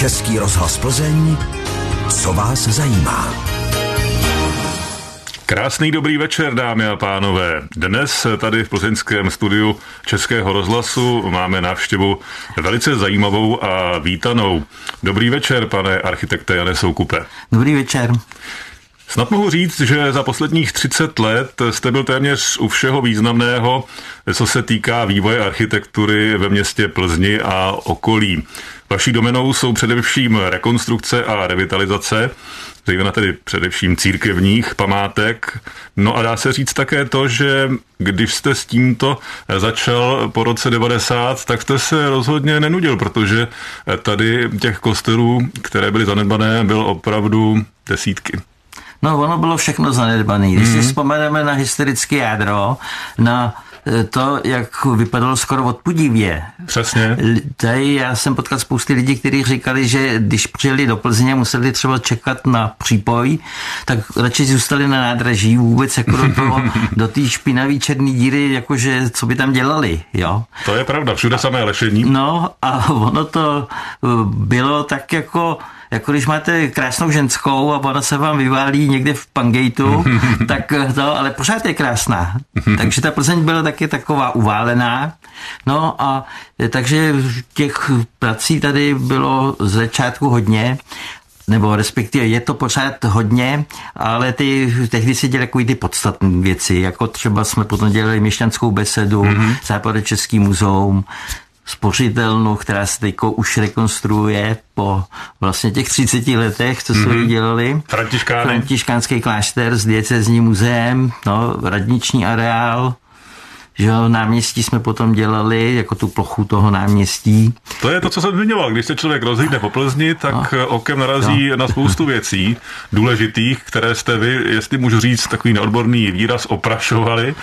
Český rozhlas Plzeň, co vás zajímá. Krásný dobrý večer, dámy a pánové. Dnes tady v plzeňském studiu Českého rozhlasu máme návštěvu velice zajímavou a vítanou. Dobrý večer, pane architekte Jane Soukupe. Dobrý večer. Snad mohu říct, že za posledních 30 let jste byl téměř u všeho významného, co se týká vývoje architektury ve městě Plzni a okolí. Vaší domenou jsou především rekonstrukce a revitalizace, zejména tedy především církevních památek. No a dá se říct také to, že když jste s tímto začal po roce 90, tak jste se rozhodně nenudil, protože tady těch kostelů, které byly zanedbané, bylo opravdu desítky. No, ono bylo všechno zanedbané. Když si vzpomeneme na historické jádro, na to, jak vypadalo skoro odpudivě. Přesně. Tady já jsem potkal spousty lidí, kteří říkali, že když přijeli do Plzně, museli třeba čekat na přípoj, tak radši zůstali na nádraží vůbec jako do té špinavé černé díry, jakože co by tam dělali, jo. To je pravda, všude samé lešení. No a ono to bylo tak jako když máte krásnou ženskou a ona se vám vyválí někde v Pangejtu, tak to, ale pořád je krásná. Takže ta Plzeň byla taky taková uválená. No a takže těch prací tady bylo z začátku hodně, nebo respektive je to pořád hodně, ale tehdy se dělaly takový ty podstatné věci, jako třeba jsme potom dělali Měšťanskou besedu, Západočeský muzeum, spořitelnu, která se teď už rekonstruuje po vlastně těch 30 letech, co jsme dělali. Františkánský klášter s diecézním muzeem, no, radniční areál, že jo, náměstí jsme potom dělali, jako tu plochu toho náměstí. To je to, co jsem zmiňoval. Když se člověk rozhlídne po Plzni, tak okem narazí na spoustu věcí důležitých, které jste vy, jestli můžu říct takový neodborný výraz, oprašovali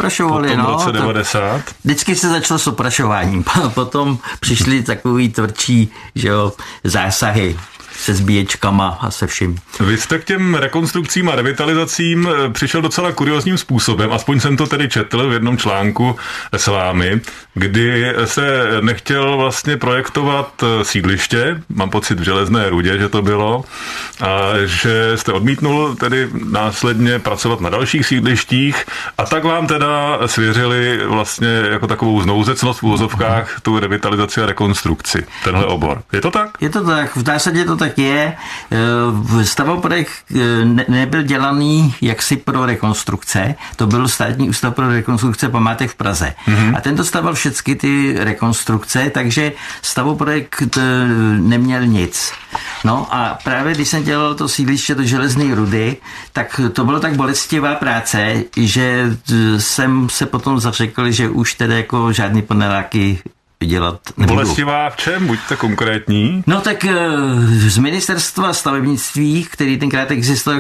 v tom roce 90. Vždycky se začalo s oprašováním. Potom přišly takový tvrdší, že jo, zásahy se zbíječkama a se vším. Vy jste k těm rekonstrukcím a revitalizacím přišel docela kuriózním způsobem, aspoň jsem to tedy četl v jednom článku s vámi, kdy se nechtěl vlastně projektovat sídliště, mám pocit v Železné Rudě, že to bylo, a že jste odmítnul tedy následně pracovat na dalších sídlištích a tak vám teda svěřili vlastně jako takovou znouzecnost v uvozovkách tu revitalizaci a rekonstrukci, tenhle obor. Je to tak? Je to tak, v zásadě to tak je. Stavoprojekt nebyl dělaný jaksi pro rekonstrukce, to byl Státní ústav pro rekonstrukce památek v Praze. A ten dostával všechny ty rekonstrukce, takže stavoprojekt neměl nic. No a právě když jsem dělal to sídliště do Železné Rudy, tak to bylo tak bolestivá práce, že jsem se potom zařekl, že už tedy jako žádný paneláky dělat nebudu. Bolestivá v čem? Buďte konkrétní. No tak z ministerstva stavebnictví, který tenkrát existoval,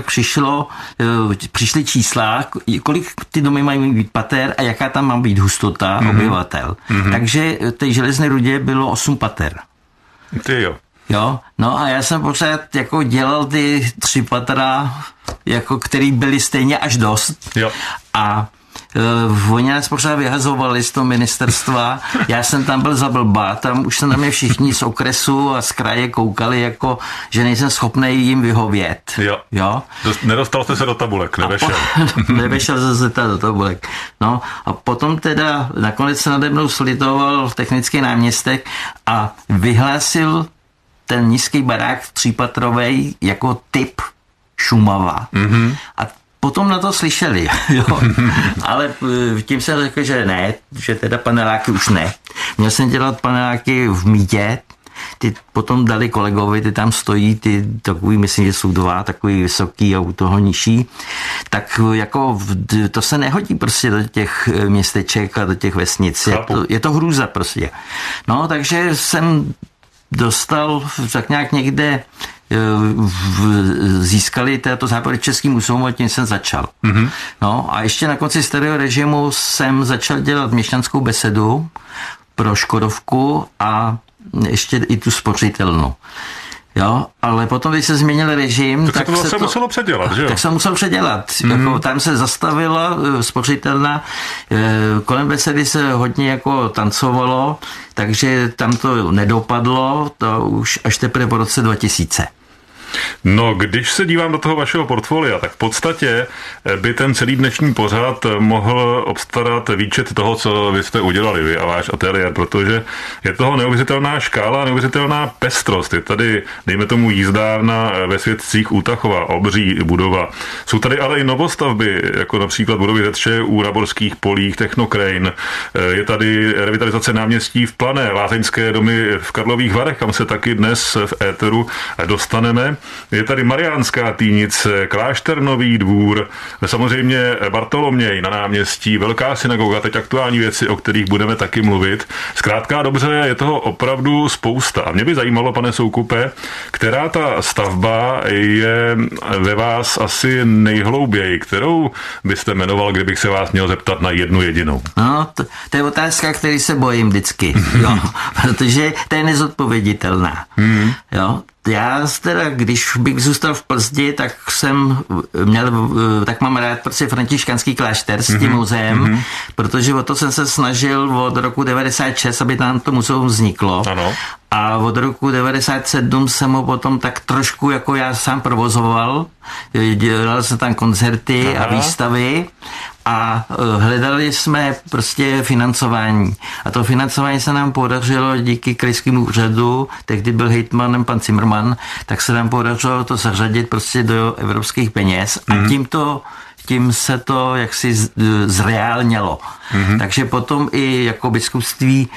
přišly čísla, kolik ty domy mají být pater a jaká tam má být hustota obyvatel. Takže té Železné Rudě bylo 8 pater. Ty jo. Jo, no a já jsem pořád jako dělal ty 3 patra, jako který byly stejně až dost. Jo. A oni nás pořád vyhazovali z toho ministerstva, já jsem tam byl za blba, tam už se na mě všichni z okresu a z kraje koukali, jako, že nejsem schopný jim vyhovět. Jo. Nedostal jste se do tabulek, nevešel. Nevešel se do tabulek. No a potom teda nakonec se nade mnou slitoval technický náměstek a vyhlásil ten nízký barák 3patrovej jako typ Šumava. A potom na to slyšeli, jo. Ale tím jsem řekl, že ne, že teda paneláky už ne. Měl jsem dělat paneláky v Mítě, ty potom dali kolegovi, ty tam stojí, ty takový, myslím, že jsou 2, takový vysoký a u toho nižší, tak jako to se nehodí prostě do těch městeček a do těch vesnic. Je to hrůza prostě. No, takže jsem dostal tak nějak někde získali to Západočeský muzeum a tím jsem začal. No a ještě na konci starého režimu jsem začal dělat Měšťanskou besedu pro Škodovku a ještě i tu spořitelnu. Jo, ale potom, když se změnil režim, tak se to muselo předělat, že jo? Tak se muselo předělat. Jako, tam se zastavila spořitelna, kolem besedy se hodně jako tancovalo, takže tam to nedopadlo, to už až teprve po roce 2000. No, když se dívám do toho vašeho portfolia, tak v podstatě by ten celý dnešní pořad mohl obstarat výčet toho, co vy jste udělali, vy a váš ateliér, protože je toho neuvěřitelná škála, neuvěřitelná pestrost. Je tady, dejme tomu, jízdárna ve Světcích u Tachova, obří budova. Jsou tady ale i novostavby, jako například budovy zetře na Borských polích, Technokrain. Je tady revitalizace náměstí v Plané, lázeňské domy v Karlových Varech, kam se taky dnes v éteru dostaneme. Je tady Mariánská Týnice, Klášter Nový Dvůr, samozřejmě Bartoloměj na náměstí, Velká synagoga, teď aktuální věci, o kterých budeme taky mluvit. Zkrátka dobře, je toho opravdu spousta. A mě by zajímalo, pane Soukupe, která ta stavba je ve vás asi nejhlouběji, kterou byste jmenoval, kdybych se vás měl zeptat na jednu jedinou? No, to je otázka, který se bojím vždycky, jo, protože to je nezodpověditelná. Jo. Já teda, když bych zůstal v Plzni, tak mám rád prostě františkanský klášter s tím muzeem, protože o to jsem se snažil od roku 96, aby tam to muzeum vzniklo. Ano. A od roku 97 jsem ho potom tak trošku jako já sám provozoval. Dělal jsem tam koncerty a výstavy a hledali jsme prostě financování. A to financování se nám podařilo díky krajskému úřadu, tehdy byl hejtmanem pan Zimmerman, tak se nám podařilo to zařadit prostě do evropských peněz a tím se to jaksi zreálnělo. Takže potom i jako biskupství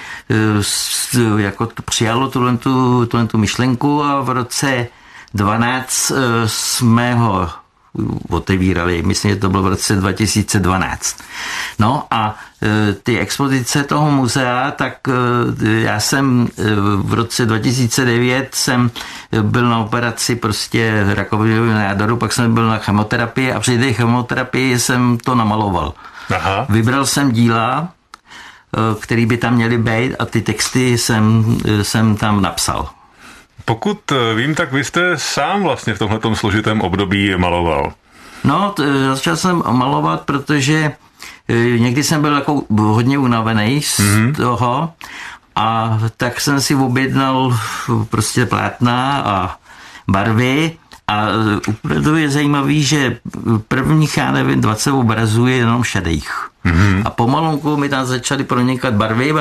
jako přijalo tuhle myšlenku a v roce 12 jsme ho otevírali, myslím, že to bylo v roce 2012. No a ty expozice toho muzea, tak já jsem v roce 2009 jsem byl na operaci prostě rakovinového nádoru, pak jsem byl na chemoterapii a při té chemoterapii jsem to namaloval. Aha. Vybral jsem díla, které by tam měly být a ty texty jsem tam napsal. Pokud vím, tak vy jste sám vlastně v tomhletom složitém období maloval. No, začal jsem malovat, protože někdy jsem byl jako hodně unavený z toho a tak jsem si objednal prostě plátna a barvy a opravdu je zajímavý, že prvních, 20 obrazů je jenom šedých. A pomalonku mi tam začaly pronikat barvy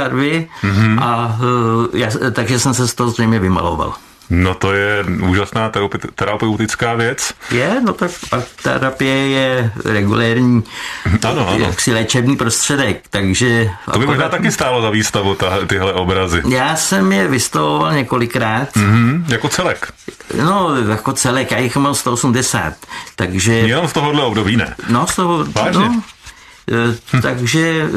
a takže jsem se z toho zřejmě vymaloval. No to je úžasná terapeutická věc. No tak terapie je regulérní jaksi léčebný prostředek, takže... To by možná taky stálo za výstavu tyhle obrazy. Já jsem je vystavoval několikrát. Jako celek? No, jako celek, já jich mám 180, takže... Jenom z tohohle období ne? No, z toho... Vážně? No, takže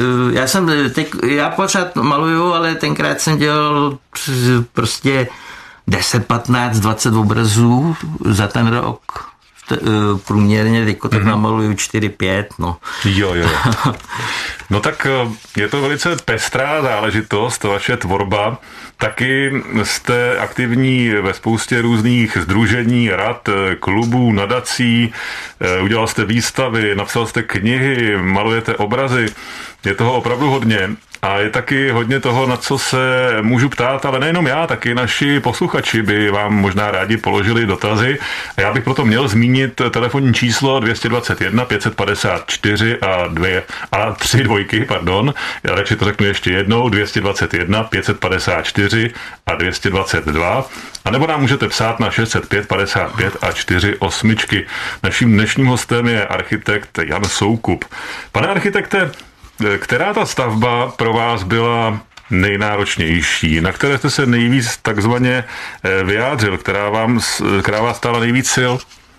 já pořád maluju, ale tenkrát jsem dělal prostě 10, 15, 20 obrazů za ten rok. Průměrně teďko tak namaluju 4, 5, no. Jo. No tak je to velice pestrá záležitost, vaše tvorba. Taky jste aktivní ve spoustě různých sdružení, rad, klubů, nadací, udělal jste výstavy, napsal jste knihy, malujete obrazy. Je toho opravdu hodně. A je taky hodně toho, na co se můžu ptát, ale nejenom já, taky naši posluchači by vám možná rádi položili dotazy. A já bych proto měl zmínit telefonní číslo 221 554 a 3 dvojky, pardon. Já radši to řeknu ještě jednou, 221 554 a 222. A nebo nám můžete psát na 605 55 a 4 osmičky. Naším dnešním hostem je architekt Jan Soukup. Pane architekte, která ta stavba pro vás byla nejnáročnější, na které jste se nejvíc takzvaně vyjádřil, která vás stála nejvíc sil?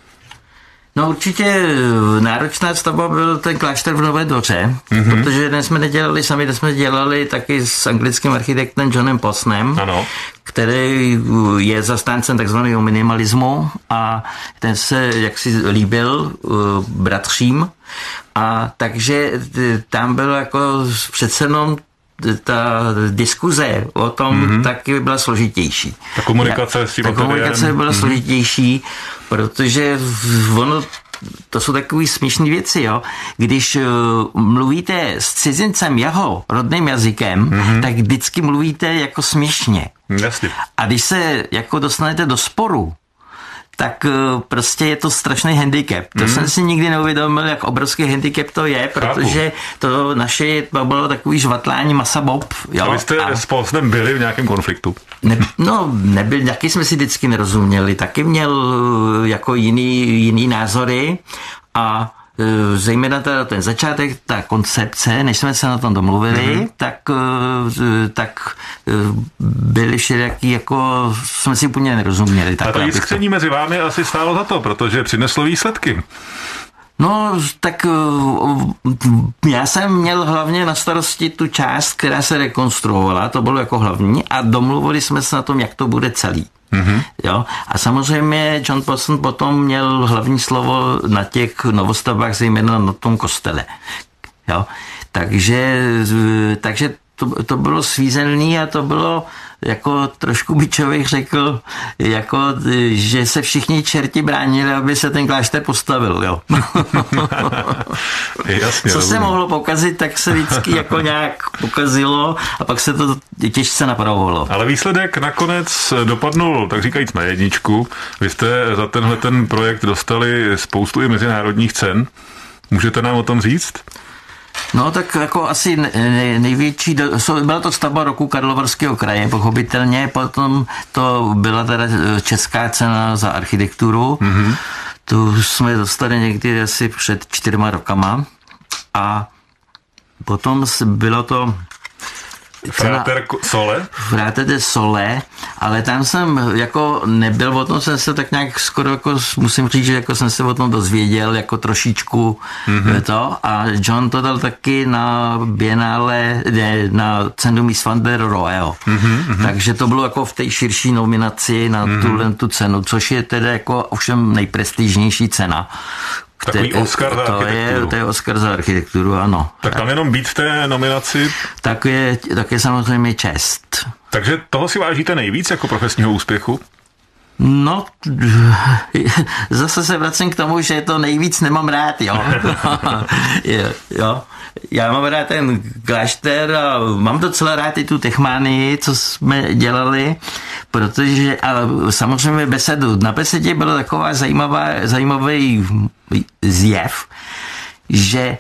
No určitě náročná stavba byl ten klášter v Nové Dvoře, protože dnes jsme nedělali sami, dnes jsme dělali taky s anglickým architektem Johnem Posnem, který je zastáncem takzvaného minimalismu a ten se jaksi líbil bratřím a takže tam bylo jako přece jenom ta diskuze o tom taky byla složitější. Ta komunikace s tím Ta komunikace byla složitější, protože ono, to jsou takové směšné věci, jo. Když mluvíte s cizincem jeho rodným jazykem, tak vždycky mluvíte jako směšně. Jasně. A když se jako dostanete do sporu, tak prostě je to strašný handicap. To jsem si nikdy neuvědomil, jak obrovský handicap to je, protože to naše bylo takový žvatlání masa bob. Jo? A vy jste s Polsnem byli v nějakém konfliktu? Nebyl, taky jsme si vždycky nerozuměli. Taky měl jako jiný názory a zejména ten začátek, ta koncepce, než jsme se na tom domluvili, tak byli všelijaký, jako jsme si úplně nerozuměli. A to jiskření mezi vámi asi stálo za to, protože přineslo výsledky. No, tak já jsem měl hlavně na starosti tu část, která se rekonstruovala, to bylo jako hlavní, a domluvili jsme se na tom, jak to bude celý. Jo? A samozřejmě John Poston potom měl hlavní slovo na těch novostavbách, zejména na tom kostele. Jo? Takže to bylo svízelný a to bylo jako trošku by člověk řekl, jako, že se všichni čerti bránili, aby se ten klášter postavil. Jo. Jasně, co se mohlo pokazit, tak se vždycky jako nějak pokazilo a pak se to těžce napravovalo. Ale výsledek nakonec dopadnul, tak říkajíc, na jedničku. Vy jste za ten projekt dostali spoustu i mezinárodních cen. Můžete nám o tom říct? No tak jako asi největší, byla to stavba roku Karlovarského kraje, pochopitelně, potom to byla teda česká cena za architekturu, tu jsme dostali někdy asi před 4 rokama a potom bylo to Frater Sole? Frater Sole, ale tam jsem jako nebyl, o tom jsem se tak nějak skoro jako, musím říct, že jako jsem se o tom dozvěděl jako trošičku to a John to dal taky na Biennále, na cenu Mies van der Rohe. Takže to bylo jako v té širší nominaci na tu cenu, což je tedy jako ovšem nejprestižnější cena. Takový Oscar za architekturu. To je Oscar za architekturu, ano. Tak tam jenom být v té nominaci? Tak je samozřejmě čest. Takže toho si vážíte nejvíc jako profesního úspěchu? No, zase se vracím k tomu, že to nejvíc nemám rád, jo. Jo. Já mám rád ten klášter a mám docela rád i tu techmánii, co jsme dělali, protože, a samozřejmě besedu. Na besedě bylo taková zajímavý zjev, že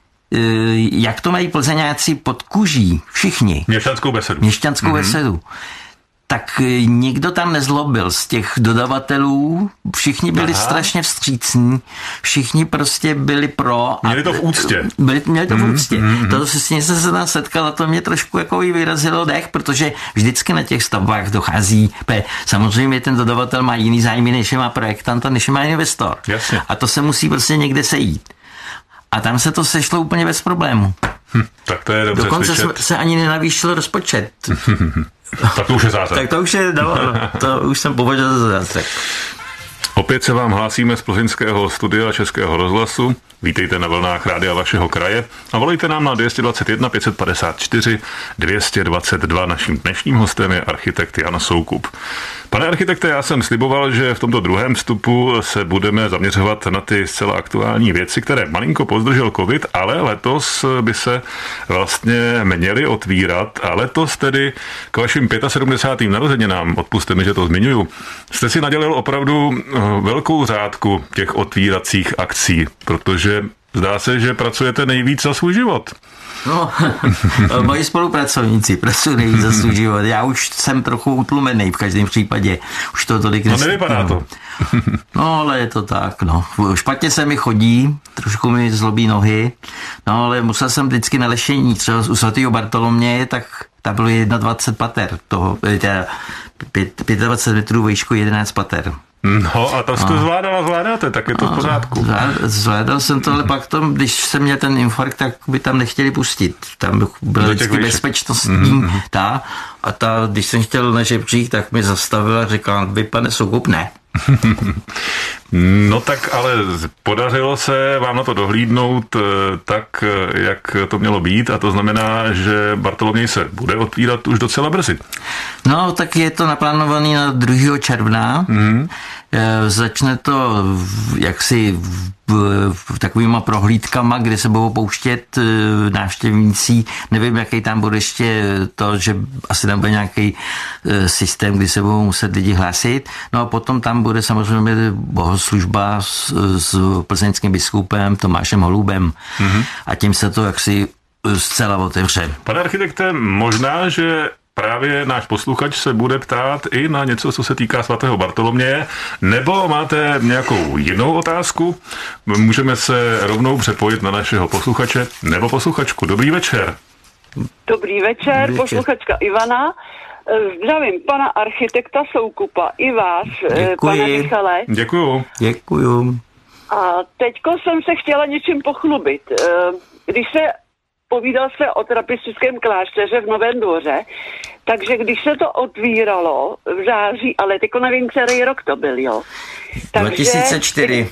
jak to mají plzeňáci pod kůží, všichni. Měšťanskou besedu. Tak nikdo tam nezlobil z těch dodavatelů, všichni byli strašně vstřícní, všichni prostě byli pro. Měli to v úctě. Měli to v úctě. To s tím se tam setkal a to mě trošku jako vyrazilo dech, protože vždycky na těch stavbách dochází, samozřejmě ten dodavatel má jiný zájmy, než má projektant a než má investor. Jasně. A to se musí prostě někde sejít. A tam se to sešlo úplně bez problému. Tak to je dobře dokonce slyšet. se ani nenavýšil rozpočet. Tak to už je zázrak. Tak to už je, to už jsem považoval za zázrak. Opět se vám hlásíme z plzeňského studia Českého rozhlasu. Vítejte na vlnách rádia vašeho kraje a volejte nám na 221 554 222. Naším dnešním hostem je architekt Jan Soukup. Pane architekte, já jsem sliboval, že v tomto druhém vstupu se budeme zaměřovat na ty zcela aktuální věci, které malinko pozdržel covid, ale letos by se vlastně měly otvírat a letos tedy k vašim 75. narozeninám, odpusťte mi, že to zmiňuju, jste si nadělil opravdu velkou řádku těch otvíracích akcí, protože zdá se, že pracujete nejvíc za svůj život. No, moji spolupracovníci pracují nejvíc za svůj život. Já už jsem trochu utlumený v každém případě. Už to tolik nevypadá to. No, ale je to tak, no. Špatně se mi chodí, trošku mi zlobí nohy, no, ale musel jsem vždycky na lešení, třeba u svatého Bartoloměje, tak tam bylo 21 pater, toho, 25 metrů výšku, 11 pater. No a to jste zvládáte, tak je to v pořádku. Zvládal jsem to, ale pak tom, když jsem měl ten infarkt, tak by tam nechtěli pustit. Tam byla vždycky bezpečnostní když jsem chtěl na žebřík, tak mi zastavila a řekla, vy pane Soukup, ne. No tak ale podařilo se vám na to dohlídnout tak, jak to mělo být, a to znamená, že Bartoloměj se bude otvírat už docela brzy. No, tak je to naplánovaný na 2. června. Začne to jaksi takovýma prohlídkama, kde se budou pouštět návštěvníci. Nevím, jaký tam bude ještě to, že asi tam bude nějaký systém, kdy se budou muset lidi hlásit. No a potom tam bude samozřejmě bohoslužba s plzeňským biskupem Tomášem Holubem. A tím se to jaksi zcela otevře. Pane architekte, možná, že právě náš posluchač se bude ptát i na něco, co se týká svatého Bartoloměje, nebo máte nějakou jinou otázku? Můžeme se rovnou přepojit na našeho posluchače nebo posluchačku. Dobrý večer. Dobrý večer, posluchačka Ivana. Zdravím pana architekta Soukupa i vás, pane Michale. Děkuju. A teďko jsem se chtěla něčím pochlubit. Když se povídal se o trapistickém klášteře v Novém Dvoře, takže když se to otvíralo v září, ale teďko nevím, který rok to byl, jo. Takže 2004.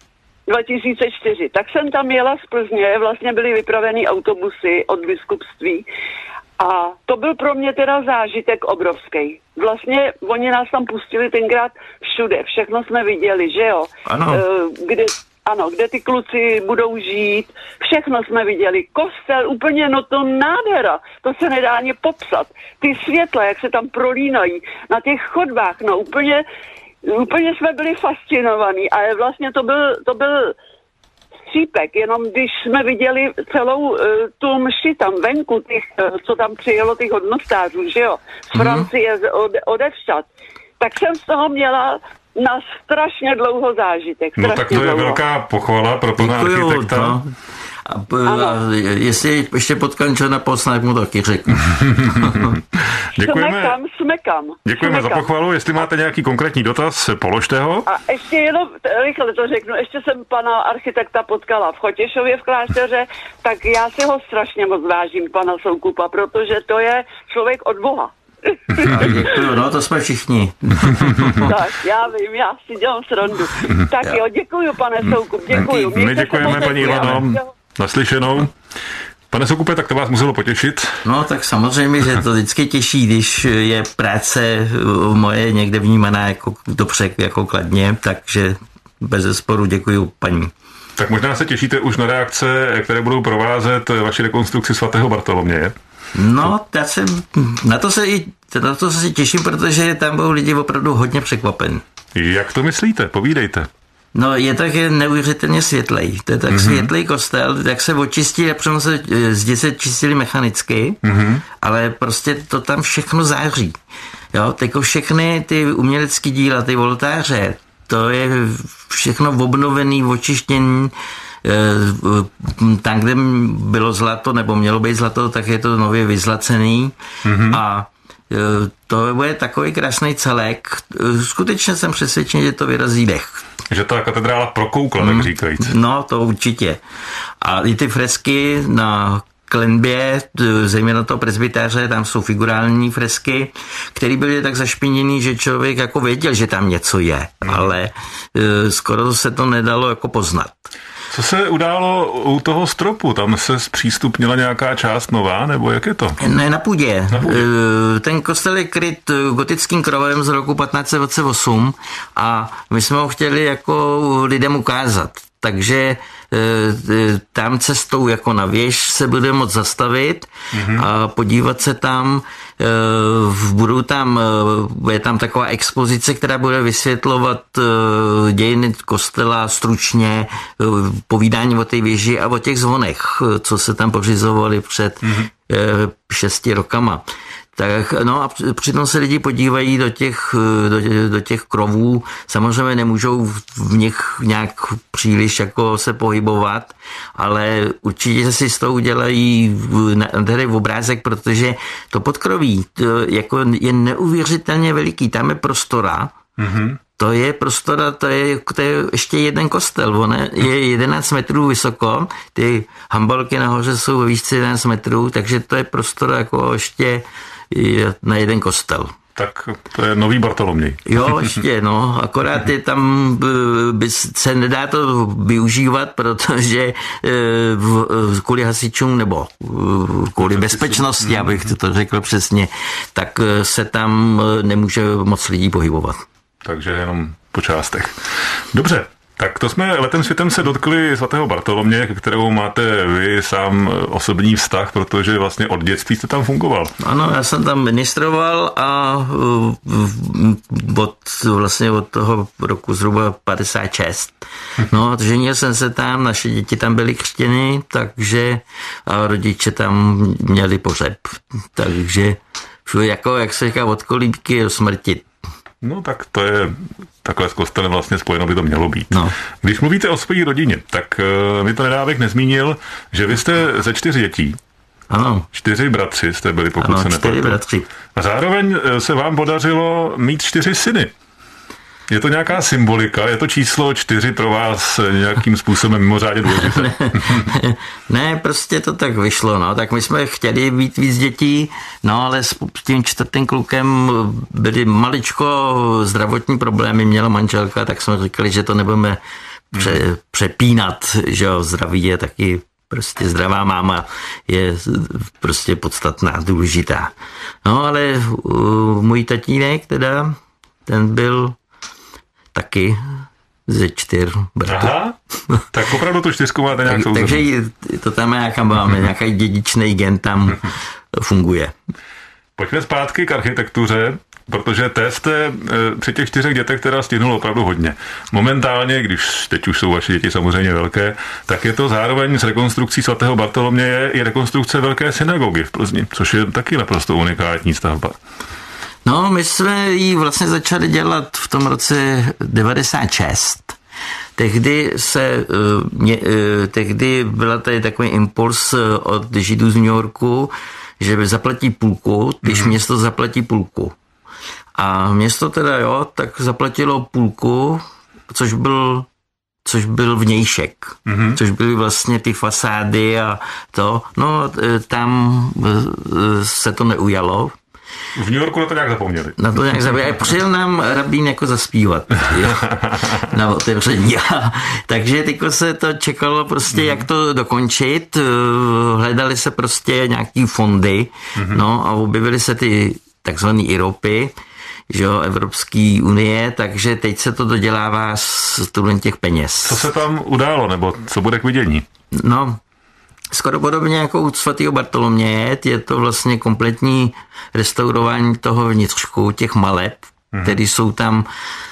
2004. Tak jsem tam jela z Plzně, vlastně byly vypraveny autobusy od biskupství a to byl pro mě teda zážitek obrovský. Vlastně oni nás tam pustili tenkrát všude, všechno jsme viděli, že jo. Ano. Kde ty kluci budou žít, všechno jsme viděli. Kostel, úplně, no to nádhera, to se nedá ani popsat. Ty světla, jak se tam prolínají na těch chodbách, no úplně jsme byli fascinovaní, ale vlastně to byl střípek, jenom když jsme viděli celou tu mši tam venku, co tam přijelo těch hodnostářů, že jo, z Francie, odevšad, tak jsem z toho měla na strašně dlouho zážitek. No tak to je velká pochvala pro pana architekta. No. A jestli ještě potkám na posnak, mu taky řeknu. Smekám. Děkujeme za pochvalu. Jestli máte nějaký konkrétní dotaz, položte ho. A ještě jenom, rychle to řeknu, ještě jsem pana architekta potkala v Chotěšově v klášteře, tak já si ho strašně moc vážím, pana Soukupa, protože to je člověk od Boha. Děkuju, no to jsme všichni. Tak, já vím, já si dělám srandu. Tak jo, děkuju, pane Soukup, děkuju. My děkujeme, paní Ivano. Naslyšenou. Pane Soukupe, tak to vás muselo potěšit. No tak samozřejmě, že to vždycky těší, když je práce moje někde vnímaná jako dobře, jako kladně, takže bez zesporu děkuju, paní. Tak možná se těšíte už na reakce, které budou provázet vaši rekonstrukci svatého Bartoloměje. No, na to se těším, protože tam budou lidi opravdu hodně překvapení. Jak to myslíte? Povídejte. No, je tak neuvěřitelně světlej. To je tak světlej kostel, jak se očistí, a se zdi se čistili mechanicky, ale prostě to tam všechno září. Jo, jako všechny ty umělecké díla, ty oltáře, to je všechno obnovený, očištění. Tam, kde bylo zlato, nebo mělo být zlato, tak je to nově vyzlacený. A to je takový krásný celek. Skutečně jsem přesvědčen, že to vyrazí dech. Že ta katedrála prokoukla, tak říkajíc. No, to určitě. A i ty fresky na klenbě, zejména toho presbytáře, tam jsou figurální fresky, které byly tak zašpiněný, že člověk jako věděl, že tam něco je, ale skoro se to nedalo jako poznat. Co se událo u toho stropu? Tam se zpřístupnila nějaká část nová, nebo jak je to? Ne, na půdě. Ten kostel je kryt gotickým krovem z roku 1528 a my jsme ho chtěli jako lidem ukázat. Takže tam cestou jako na věž se bude moct zastavit a podívat se tam. Je tam taková expozice, která bude vysvětlovat dějiny kostela stručně, povídání o té věži a o těch zvonech, co se tam pořizovali před 6 rokama. Tak, no a přitom se lidi podívají do těch krovů. Samozřejmě nemůžou v nich nějak příliš jako se pohybovat, ale určitě si z toho udělají tady obrázek, protože to podkroví jako je neuvěřitelně veliký. Tam je prostora. To je prostora, to je ještě jeden kostel. On je 11 metrů vysoko, ty hambalky nahoře jsou ve výšce 11 metrů, takže to je prostora jako ještě na jeden kostel. Tak to je nový Bartoloměj. Jo, ještě, no, akorát je tam, se nedá to využívat, protože kvůli hasičům, nebo kvůli bezpečnosti, abych to řekl přesně, tak se tam nemůže moc lidí pohybovat. Takže jenom po částech. Dobře. Tak to jsme letem světem se dotkli svatého Bartoloměje, ke kterému máte vy sám osobní vztah, protože vlastně od dětství jste tam fungoval. Ano, já jsem tam ministroval a od toho roku zhruba 56. No, ženil jsem se tam, naše děti tam byly křtěny, takže a rodiče tam měli pohřeb. Takže jako, jak se říká, od kolíbky do smrti. No tak to je takhle s kostelem vlastně spojeno by to mělo být. No. Když mluvíte o své rodině, tak mi to nedávek nezmínil, že vy jste ze 4 dětí. Ano. 4 bratři jste byli, pokud ano, se nepletu. 4 bratři. A zároveň se vám podařilo mít 4 syny. Je to nějaká symbolika? Je to číslo 4 pro vás nějakým způsobem mimořádně důležité? Ne, prostě to tak vyšlo, no. Tak my jsme chtěli být víc dětí, no ale s tím 4. klukem byly maličko zdravotní problémy, měla manželka, tak jsme říkali, že to nebudeme přepínat, že jo, zdraví je taky prostě zdravá máma je prostě podstatná, důležitá. No ale můj tatínek teda, ten byl taky ze 4 bratrů. Aha, tak opravdu tu 4 máte nějak souzenou. Takže to tam máme, nějaký dědičný gen tam funguje. Pojďme zpátky k architektuře, protože té jste při těch 4 dětech teda stihnul opravdu hodně. Momentálně, když teď už jsou vaše děti samozřejmě velké, tak je to zároveň s rekonstrukcí svatého Bartoloměje i rekonstrukce velké synagogy v Plzni, což je taky naprosto unikátní stavba. No, my jsme ji vlastně začali dělat v tom roce 96. Tehdy byla tady takový impuls od Židů z New Yorku, že zaplatí půlku, když město zaplatí půlku. A město teda tak zaplatilo půlku, což byl vnějšek, což byly vlastně ty fasády a to. No, tam se to neujalo. V New Yorku na to nějak zapomněli. Na to nějak zapomněli. Přijel nám rabín jako zaspívat. Na otevření. Takže tyko se to čekalo prostě, jak to dokončit. Hledali se prostě nějaký fondy. No a objevily se ty takzvané IROPy, že jo, Evropské unie, takže teď se to dodělává z těch peněz. Co se tam událo, nebo co bude k vidění? No, skoro podobně jako u svatého Bartoloměje, je to vlastně kompletní restaurování toho vnitřku, těch maleb, které jsou tam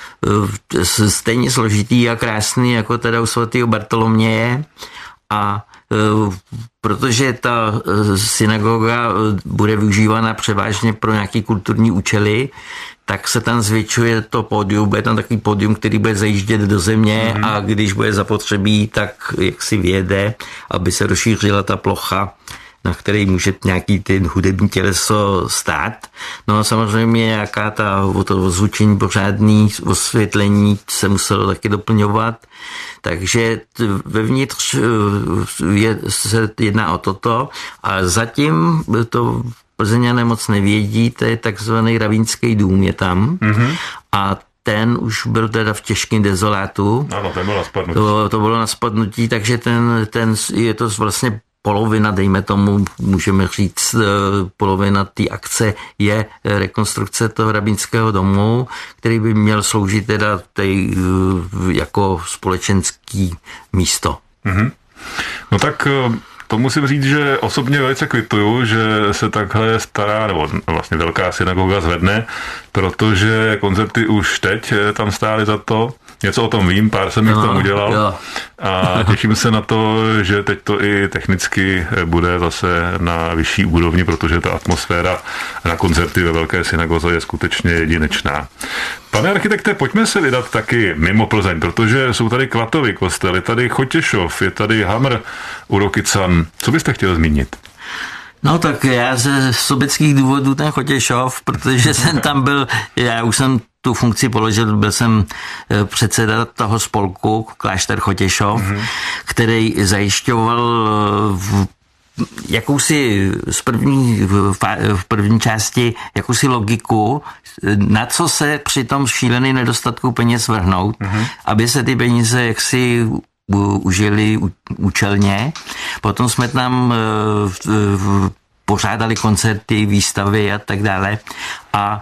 stejně složitý a krásný jako teda u svatého Bartoloměje. A protože ta synagoga bude využívána převážně pro nějaké kulturní účely, tak se tam zvětšuje to pódium, bude tam takový pódium, který bude zajíždět do země a když bude zapotřebí, tak jak si vyjede, aby se rozšířila ta plocha, na které může nějaký ten hudební těleso stát. No a samozřejmě nějaká to ozvučení pořádný, osvětlení se muselo taky doplňovat. Takže vevnitř se jedná o toto a zatím to Plzeňané moc nevědí, to je takzvaný Ravínský dům je tam a ten už byl teda v těžkém dezolátu. Ano, ten byl na spadnutí. To bylo na spadnutí, takže ten je to vlastně polovina, dejme tomu, můžeme říct, polovina té akce je rekonstrukce toho rabínského domu, který by měl sloužit teda jako společenský místo. No tak to musím říct, že osobně velice kvituju, že se takhle stará, nebo vlastně velká synagoga zvedne, protože koncerty už teď tam stály za to. Něco o tom vím, pár jsem jich tam udělal a těším se na to, že teď to i technicky bude zase na vyšší úrovni, protože ta atmosféra na koncerty ve velké synagoze je skutečně jedinečná. Pane architekte, pojďme se vydat taky mimo Plzeň, protože jsou tady Kvatovy kostel, je tady Chotěšov, je tady Hamr u Rokycan. Co byste chtěl zmínit? No tak já ze sobeckých důvodů ten Chotěšov, protože jsem tam byl, já už jsem tu funkci položil, byl jsem předseda toho spolku Klášter Chotěšov, který zajišťoval jakousi v první části jakousi logiku, na co se při tom šíleném nedostatku peněz vrhnout, aby se ty peníze jaksi užili účelně. Potom jsme tam pořádali koncerty, výstavy a tak dále. A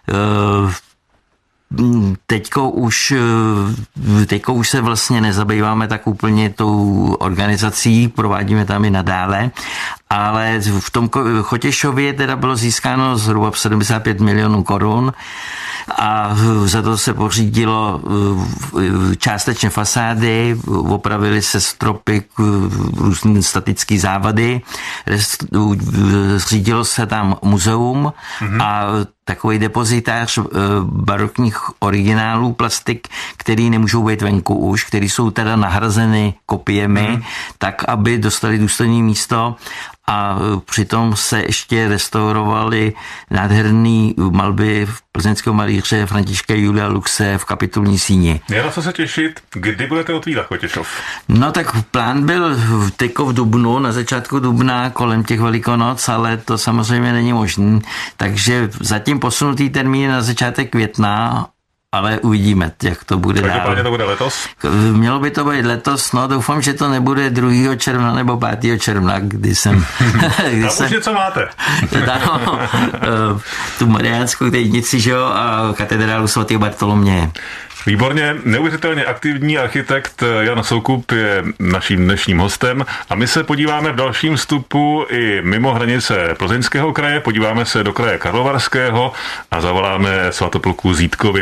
teďko už se vlastně nezabýváme tak úplně tou organizací, provádíme tam i nadále, ale v tom Chotěšově teda bylo získáno zhruba 75 milionů korun a za to se pořídilo částečně fasády, opravily se stropy, různé statické závady, zřídilo se tam muzeum a takový depozitář barokních originálů plastik, který nemůžou být venku už, který jsou teda nahrazeny kopiemi, tak aby dostali důstojné místo a přitom se ještě restaurovaly nádherné malby plzeňského malíře Františka Julia Luxe v Kapitulní síni. Je na co se těšit? Kdy budete otvírat Chotěšov? No tak plán byl teďko v dubnu, na začátku dubna, kolem těch Velikonoc, ale to samozřejmě není možné. Takže zatím posunutý termín na začátek května, ale uvidíme, jak to bude dál. Každopádně to bude letos? Mělo by to být letos, no doufám, že to nebude 2. června nebo 5. června, kdy jsem... Tam už něco máte. Tu Mariánskou knižnici, že jo, a katedrálu svatého Bartoloměje. Výborně, neuvěřitelně aktivní architekt Jan Soukup je naším dnešním hostem a my se podíváme v dalším vstupu i mimo hranice Plzeňského kraje, podíváme se do kraje Karlovarského a zavoláme Svatopluku Zítkovi.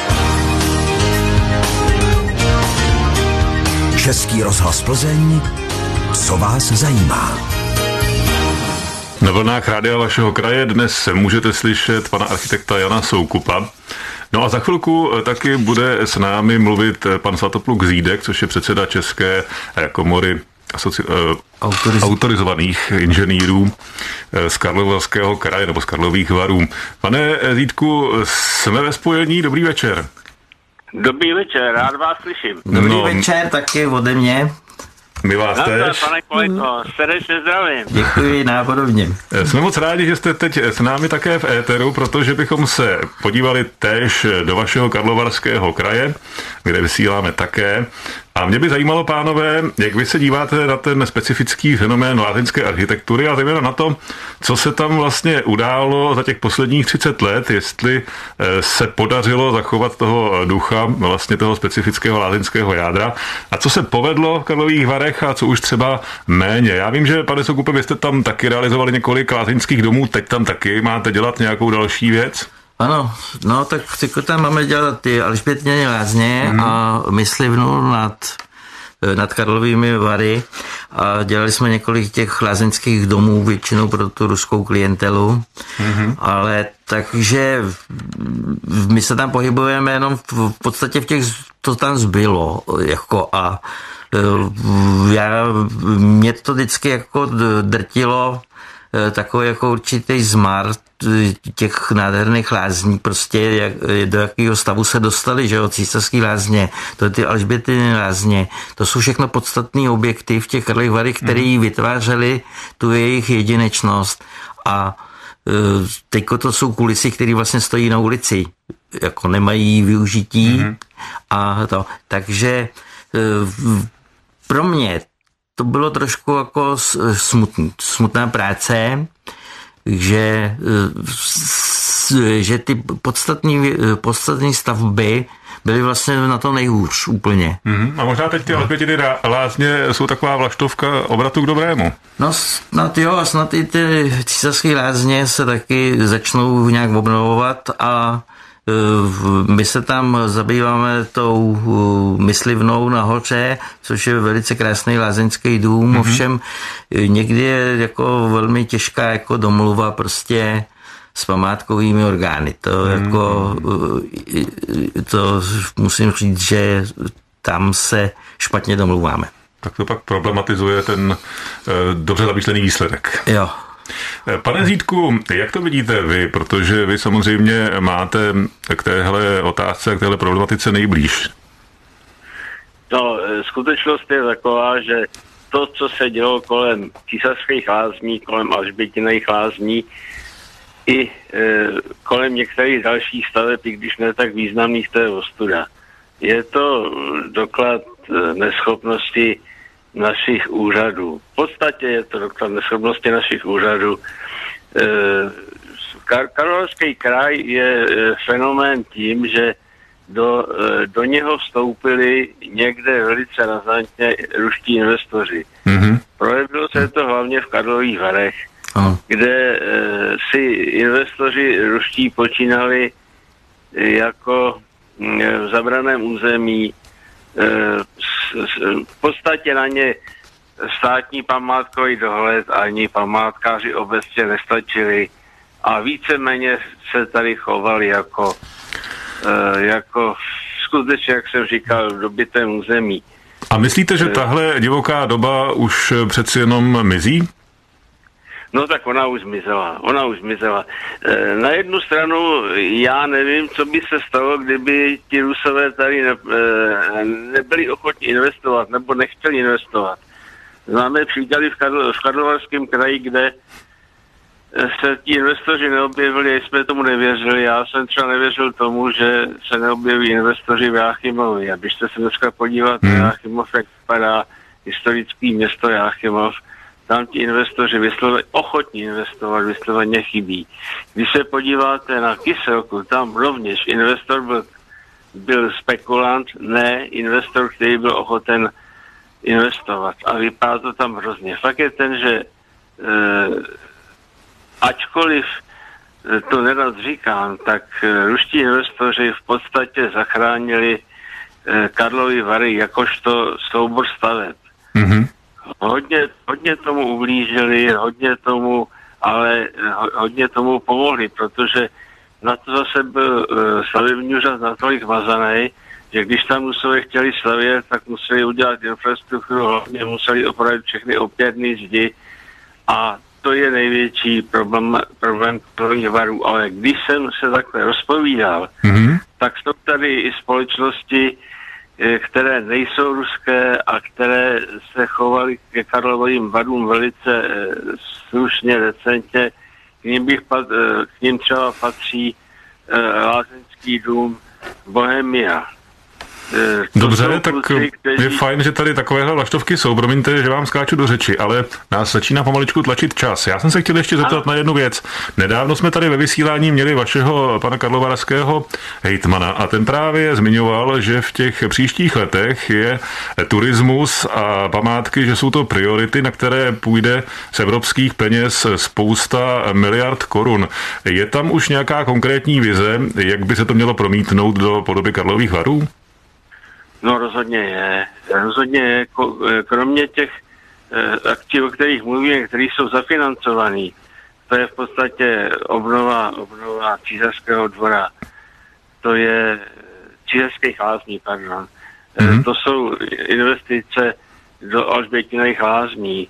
Český rozhlas Plzeň, co vás zajímá. Na vlnách rádia vašeho kraje dnes můžete slyšet pana architekta Jana Soukupa. No a za chvilku taky bude s námi mluvit pan Svatopluk Zídek, což je předseda České komory autorizovaných inženýrů z Karlovarského kraje nebo z Karlových Varů. Pane Zídku, jsme ve spojení, dobrý večer. Dobrý večer, rád vás slyším. Dobrý večer, taky ode mě. My vás též. Pane kolego, srdečně zdravím. Děkuji, nápodobně. Jsme moc rádi, že jste teď s námi také v éteru, protože bychom se podívali též do vašeho Karlovarského kraje, kde vysíláme také. A mě by zajímalo, pánové, jak vy se díváte na ten specifický fenomén lázeňské architektury a zejména na to, co se tam vlastně událo za těch posledních 30 let, jestli se podařilo zachovat toho ducha, vlastně toho specifického lázeňského jádra a co se povedlo v Karlových Varech a co už třeba méně. Já vím, že, pane Soukupe, vy jste tam taky realizovali několik lázeňských domů, teď tam taky máte dělat nějakou další věc? Ano, no tak tam máme dělat ty Alžbětněné lázně a myslivnu nad Karlovými Vary a dělali jsme několik těch lázeňských domů, většinou pro tu ruskou klientelu, ale takže my se tam pohybujeme jenom v podstatě v těch, to tam zbylo, jako a mě to vždycky jako drtilo takový jako určitý zmar těch nádherných lázní, prostě do jakého stavu se dostali, že jo, Císařský lázně, to ty Alžbětiny lázně, to jsou všechno podstatné objekty v těch Karlových Varech, které vytvářely tu jejich jedinečnost a teďko to jsou kulisy, které vlastně stojí na ulici, jako nemají využití a to, takže pro mě to bylo trošku jako smutná práce, že ty podstatné stavby byly vlastně na to nejhůř úplně. A možná teď ty Alžbětiny lázně jsou taková vlaštovka obratu k dobrému. No snad i ty Císařské lázně se taky začnou nějak obnovovat a my se tam zabýváme tou myslivnou nahoře, což je velice krásný lázeňský dům, ovšem někdy je jako velmi těžká jako domluva prostě s památkovými orgány. To musím říct, že tam se špatně domluváme. Tak to pak problematizuje ten dobře zamýšlený výsledek. Jo. Pane Zítku, jak to vidíte vy? Protože vy samozřejmě máte k téhle otázce, k téhle problematice nejblíž. No, skutečnost je taková, že to, co se dělo kolem Císařských lázní, kolem Alžbětiných lázní, i kolem některých dalších staveb, i když ne tak významných, to je ostuda. Je to doklad neschopnosti našich úřadů. V podstatě je to doklad neschopnosti našich úřadů. Karlovarský kraj je fenomén tím, že do něho vstoupili někde velice razantně ruští investoři. Mm-hmm. Projevilo se to hlavně v Karlových Varech, kde si investoři ruští počínali jako v zabraném území. V podstatě na ně státní památkový dohled ani památkáři obecně nestačili a víceméně se tady chovali jako skutečně, jak jsem říkal, v dobytém území. A myslíte, že tahle divoká doba už přeci jenom mizí? No tak ona už zmizela. Na jednu stranu já nevím, co by se stalo, kdyby ti Rusové tady nebyli ochotní investovat nebo nechtěli investovat. Známe příklady v Karlovarském kraji, kde se ti investoři neobjevili, jsme tomu nevěřili. Já jsem třeba nevěřil tomu, že se neobjeví investoři v Jáchymově. A když se dneska podívat na Jáchymov, jak vypadá historický město Jáchymov, tam ti investoři ochotní investovat, vysloveně chybí. Když se podíváte na Kyselku, tam rovněž investor byl spekulant, ne investor, který byl ochoten investovat. A vypadá to tam hrozně. Fakt je ten, že ačkoliv to nerad říkám, tak ruští investoři v podstatě zachránili Karlovy Vary jakožto soubor staveb. Mm-hmm. Hodně tomu ublížili, hodně tomu pomohli, protože na to zase byl stavební úřad natolik mazaný, že když tam Rusové chtěli stavět, tak museli udělat infrastrukturu, hlavně museli opravit všechny opěrné zdi a to je největší problém Karlových Varů. Ale když jsem se takhle rozpovídal, tak jsou tady i společnosti, které nejsou ruské a které se chovaly ke Karlovým Varům velice slušně, decentně. K ním třeba patří lázeňský dům Bohemia. Dobře, tak je fajn, že tady takovéhle vlaštovky jsou. Promiňte, že vám skáču do řeči, ale nás začíná pomaličku tlačit čas. Já jsem se chtěl ještě zeptat na jednu věc. Nedávno jsme tady ve vysílání měli vašeho pana karlovarského hejtmana a ten právě zmiňoval, že v těch příštích letech je turismus a památky, že jsou to priority, na které půjde z evropských peněz spousta miliard korun. Je tam už nějaká konkrétní vize, jak by se to mělo promítnout do podoby Karlových Varů? No rozhodně je. Kromě těch akcí, o kterých mluvíme, které jsou zafinancované, to je v podstatě obnova Císařského dvora, to je Císařských lázní, pardon. To jsou investice do Alžbětiných lázní.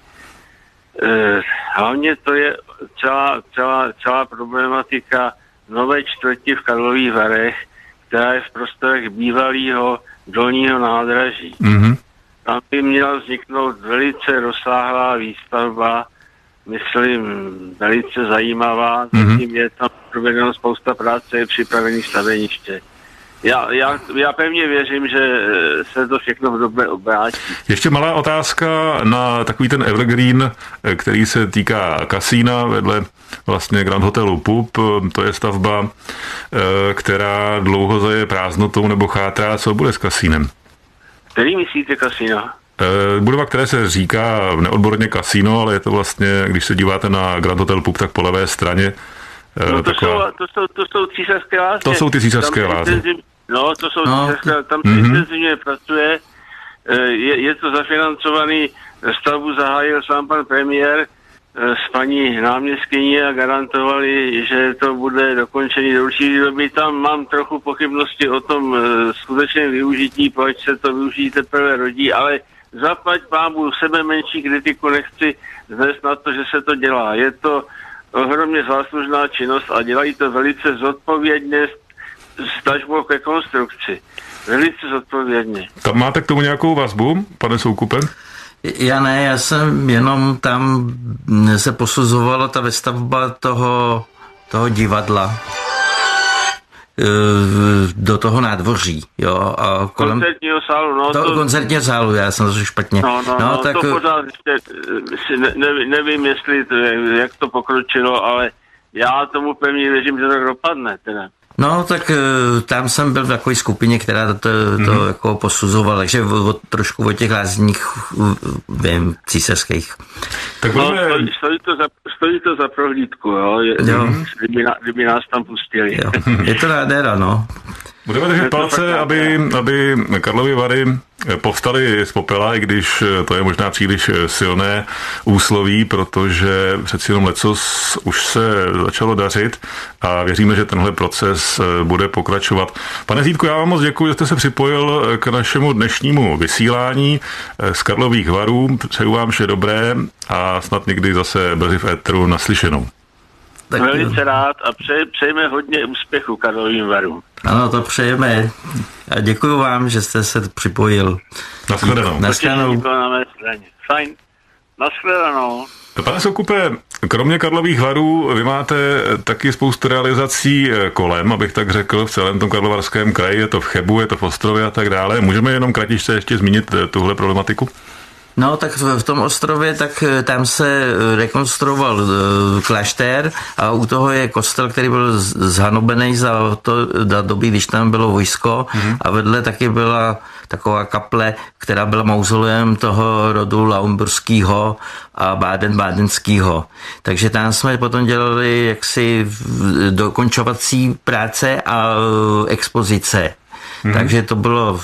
Hlavně to je celá problematika nové čtvrti v Karlových Varech, která je v prostorech bývalého dolního nádraží. Mm-hmm. Tam by měla vzniknout velice rozsáhlá výstavba, myslím, velice zajímavá. Zatím je tam provedeno spousta práce, je připravený staveniště. Já pevně věřím, že se to všechno v době obrátí. Ještě malá otázka na takový ten evergreen, který se týká kasína vedle vlastně Grand Hotelu Pup. To je stavba, která dlouho zaje prázdnotou nebo chátrá. Co bude s kasínem? Který myslíte kasíno? Budova, které se říká neodborně kasíno, ale je to vlastně, když se díváte na Grand Hotel Pup, tak po levé straně. No to jsou Císařské lázně. To jsou ty Císařské lázně. No, to jsou Císařské, tam se intenzivně pracuje. Je to zafinancovaný, stavbu zahájil sám pan premiér s paní náměstkyní a garantovali, že to bude dokončený do určité doby. Tam mám trochu pochybnosti o tom skutečném využití, proč se to využití teprve rodí, ale zaplať pámu, sebe menší kritiku nechci znést na to, že se to dělá. Je to ohromně záslužná činnost a dělají to velice zodpovědně s tažbou ke konstrukci. Velice zodpovědně. Tam máte k tomu nějakou vazbu, pane Soukupe? Já jsem jenom tam se posuzovala ta vestavba toho divadla do toho nádvoří, jo, a kolem koncertního sálu, no koncertního sálu, já jsem to špatně. No, tak to pořád nevím, jestli jak to pokročilo, ale já tomu pevně věřím, že tak dopadne teda. No, tak tam jsem byl v takové skupině, která to jako posuzovala, takže trošku o těch lázních, vím, císařských. Tak stojí to za prohlídku, jo? Kdyby nás tam pustili. Jo. Je to nádhera, no. Budeme držet palce, aby Karlovy Vary povstaly z popela, i když to je možná příliš silné úsloví, protože přeci jenom lecos už se začalo dařit a věříme, že tenhle proces bude pokračovat. Pane Zítku, já vám moc děkuji, že jste se připojil k našemu dnešnímu vysílání z Karlových Varů. Přeju vám vše dobré a snad někdy zase brzy v éteru naslyšenou. Tak velice rád a přejeme hodně úspěchu Karlovým Varům. Ano, to přejeme. A děkuji vám, že jste se připojil. Nashledanou. Nashledanou. Na mé straně. Fajn. Nashledanou. Pane Soukupe, kromě Karlových Varů vy máte taky spoustu realizací kolem, abych tak řekl, v celém tom Karlovarském kraji. Je to v Chebu, je to v Ostrově a tak dále. Můžeme jenom kratičce ještě zmínit tuhle problematiku? No, tak v tom ostrově, tak tam se rekonstruoval klášter a u toho je kostel, který byl zhanobený za doby, když tam bylo vojsko a vedle taky byla taková kaple, která byla mauzoleem toho rodu Lauenburského a Bádenského. Takže tam jsme potom dělali jaksi dokončovací práce a expozice. Takže to bylo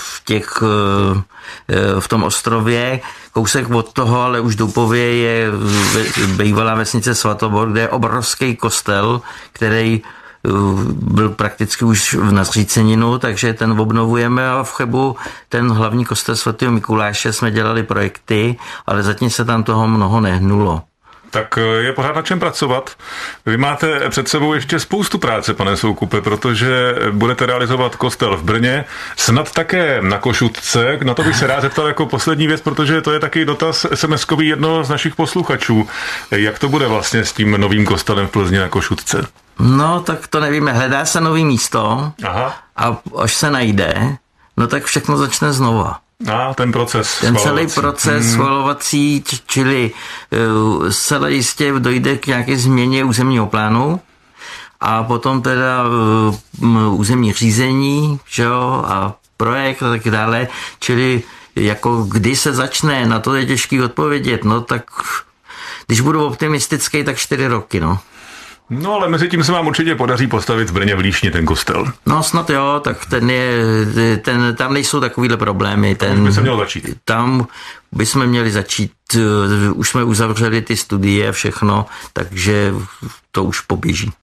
v tom ostrově. Kousek od toho, ale už Dupově je bývalá vesnice Svatobor, kde je obrovský kostel, který byl prakticky už na zříceninu, takže ten obnovujeme a v Chebu ten hlavní kostel svatého Mikuláše jsme dělali projekty, ale zatím se tam toho mnoho nehnulo. Tak je pořád na čem pracovat. Vy máte před sebou ještě spoustu práce, pane Soukupe, protože budete realizovat kostel v Brně, snad také na Košutce. Na to bych se rád zeptal jako poslední věc, protože to je taky dotaz SMS-kový jednoho z našich posluchačů. Jak to bude vlastně s tím novým kostelem v Plzni na Košutce? No, tak to nevíme. Hledá se nový místo. Aha. A až se najde, no tak všechno začne znova. Ten proces. Ten celý proces schvalovací, čili zcela jistě dojde k nějaké změně územního plánu a potom teda územní řízení, že jo, a projekt a tak dále, čili jako kdy se začne, na to je těžký odpovědět, no tak když budu optimistický, tak 4 roky, no. No, ale mezi tím se vám určitě podaří postavit v Brně v Líšni ten kostel. No snad jo, tak tam nejsou takovýhle problémy. Tam by se mělo začít. Tam bychom měli začít, už jsme uzavřeli ty studie a všechno, takže to už poběží.